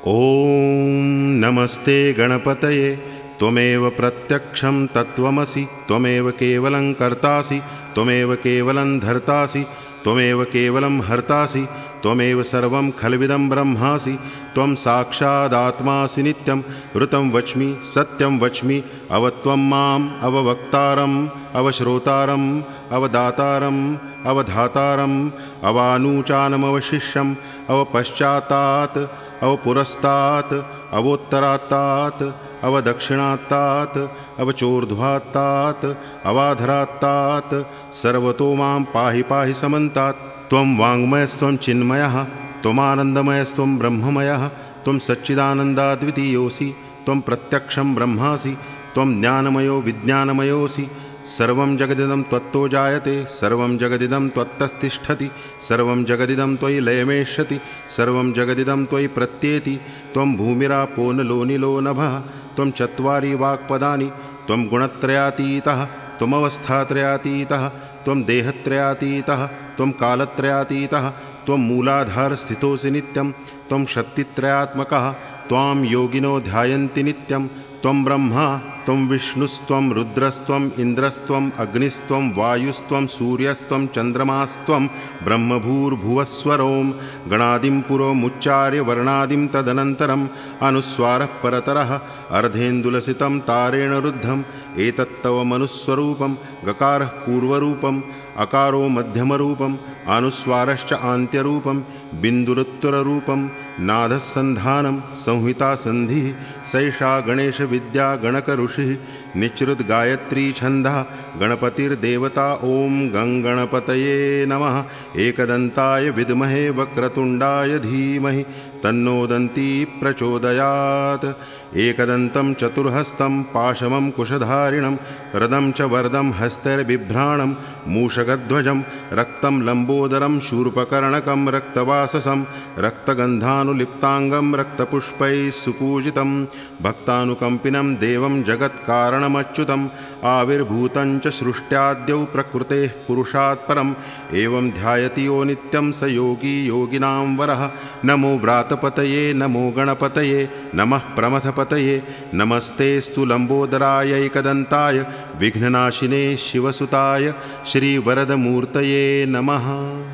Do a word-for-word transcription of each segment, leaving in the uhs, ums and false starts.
ॐ नमस्ते गणपतये त्वमेव प्रत्यक्षं तत्त्वमसि त्वमेव केवलं कर्तासि त्वमेव केवलं धर्तासि त्वमेव केवलं हर्तासि त्वमेव सर्वं खल्विदं ब्रह्मासि त्वं साक्षादात्मासि नित्यं ऋतं वच्मि सत्यं वच्मि अवत्वं माम् अववक्तारम् अवश्रोतारम् अवदातारम् अवधातारम् अवानूचानमवशिष्यम् अवपश्चातात् अवपुरस्तात् अवोत्तरात्तात् अवदक्षिणात्तात् अवचोर्ध्वात्तात् अवाधरात्तात् सर्वतो मां पाहि पाहि समन्तात्। त्वं वाङ्मयस्त्वं चिन्मयः त्वमानन्दमयस्त्वं ब्रह्ममयः त्वं सच्चिदानन्दाद्वितीयोऽसि त्वं प्रत्यक्षं ब्रह्मासि त्वं ज्ञानमयो विज्ञानमयोऽसि। सर्वं जगदिदं त्वत्तो जायते सर्वं जगदिदं त्वत्तस्तिष्ठति सर्वं जगदिदं त्वयि लयमेष्यति सर्वं जगदिदं त्वयि प्रत्येति। त्वं भूमिरापो नलो निलो नभः त्वं चत्वारि वाक्पदानि त्वं गुणत्रयातीतः त्वमवस्थात्रयातीतः त्वं देहत्रयातीतः त्वं कालत्रयातीतः त्वं मूलाधारस्थितोऽसि नित्यं त्वं शक्तित्रयात्मकः त्वां योगिनो ध्यायन्ति नित्यं। त्वं ब्रह्मा त्वं विष्णुस्त्वं रुद्रस्त्वम् इन्द्रस्त्वम् अग्निस्त्वं वायुस्त्वं सूर्यस्त्वं चन्द्रमास्त्वं ब्रह्मभूर्भुवस्वरों गणादिं पुरोमुच्चार्य वर्णादिं तदनन्तरम् अनुस्वारः परतरः अर्धेन्दुलसितं तारेण रुद्धम् एतत्तव मनुस्वरूपं गकारः पूर्वरूपम् अकारो मध्यमरूपम् अनुस्वारश्च आन्त्यरूपं बिन्दुरुत्तररूपं नादसन्धानं संहितासन्धिः सैषा गणेशविद्या गणकऋषिः निचृद्गायत्री छन्दः गणपतिर्देवता। ॐ गङ्गणपतये नमः। एकदन्ताय विद्महे वक्रतुण्डाय धीमहि तन्नो दन्ती प्रचोदयात्। एकदन्तं चतुर्हस्तं पाशमं कुशधारिणं रदं च वरदं हस्तैर्बिभ्राणं मूषकध्वजं रक्तं लम्बोदरं शूर्पकर्णकं रक्तवाससं रक्तगन्धानुलिप्ताङ्गं रक्तपुष्पैः सुपूजितं भक्तानुकम्पिनं देवं जगत्कारणमच्युतम् आविर्भूतं च सृष्ट्याद्यौ प्रकृतेः पुरुषात् परम् एवं ध्यायति यो नित्यं स योगी योगिनां वरः। नमो व्रातपतये नमो गणपतये नमः प्रमथपतये नमस्तेस्तु लम्बोदराय एकदन्ताय विघ्ननाशिने शिवसुताय श्रीवरदमूर्तये नमः।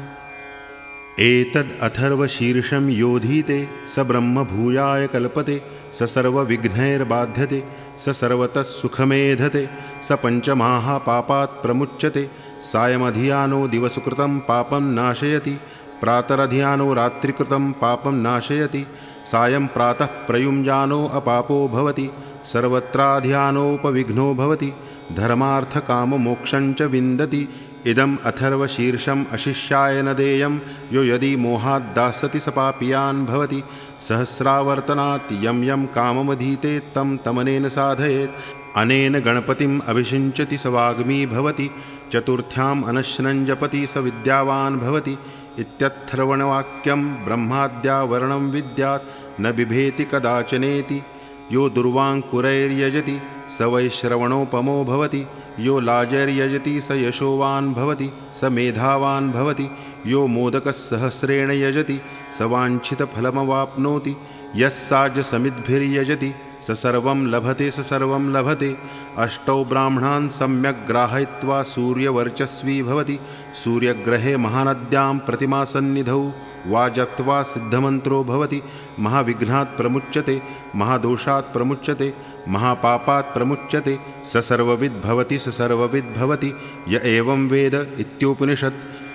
एतद् अथर्वशीर्षं योधीते स ब्रह्मभूयाय कल्पते स सर्वविघ्नैर्बाध्यते स सर्वतः सुखमेधते स पञ्चमहापापात् प्रमुच्यते। सायमधियानो दिवसकृतं पापं नाशयति प्रातरधियानो रात्रिकृतं पापं नाशयति। सायं प्रातः प्रयुञ्जानो अपापो भवति सर्वत्राधियानोपविघ्नो भवति धर्मार्थकाममोक्षं च विन्दति। इदम् अथर्वशीर्षम् अशिष्याय न देयं यो यदि मोहाद्दास्यति स पापीयान् भवति। सहस्रावर्तनात् यं यं काममधीते तं तमनेन साधयेत् अनेन गणपतिम् अभिषिञ्चति स वाग्मी भवति। चतुर्थ्याम् अनश्नं जपति स विद्यावान् भवति इत्यथर्वणवाक्यं ब्रह्माद्यावरणं विद्यात् न बिभेति कदाचनेति। यो दुर्वाङ्कुरैर्यजति स वैश्रवणोपमो भवति यो लाजैर्यजति स यशोवान् भवति स मेधावान् भवति। यो मोदकसहस्रेण यजति स वाञ्छितफलमवाप्नोति यस्साज्यसमिद्भिर्यजति स सर्वं लभते स सर्वं लभते। अष्टौ ब्राह्मणान् सम्यक् ग्राहयित्वा सूर्यवर्चस्वी भवति सूर्यग्रहे महानद्यां प्रतिमासन्निधौ वा जप्त्वा सिद्धमन्त्रो भवति। महाविघ्नात् प्रमुच्यते महादोषात् प्रमुच्यते महापापात् प्रमुच्यते स सर्वविद् भवति स सर्वविद् भवति य एवं वेद इत्योपनिषत्।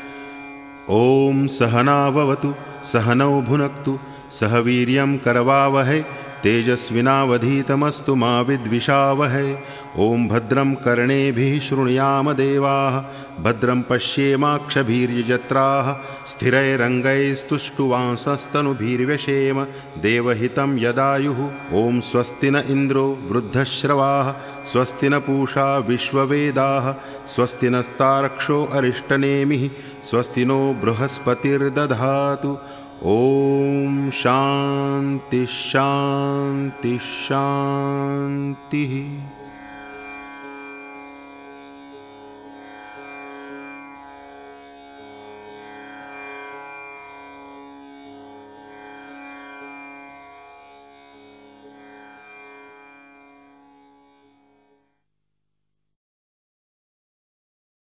ॐ सहना भवतु सहनौ भुनक्तु सह वीर्यं करवावहै तेजस्विनावधीतमस्तु मा विद्विषावहै। ॐ भद्रं कर्णेभिः शृणुयाम देवाः भद्रं पश्येमाक्षभिर्यजत्राः स्थिरैरङ्गैस्तुष्टुवांसस्तनुभिर्व्यशेम देवहितं यदायुः। ॐ स्वस्ति न इन्द्रो वृद्धश्रवाः स्वस्ति न पूषा विश्ववेदाः स्वस्ति नस्तार्क्ष्यो अरिष्टनेमिः स्वस्ति नो बृहस्पतिर्दधातु। ॐ शान्ति शान्ति शान्तिः।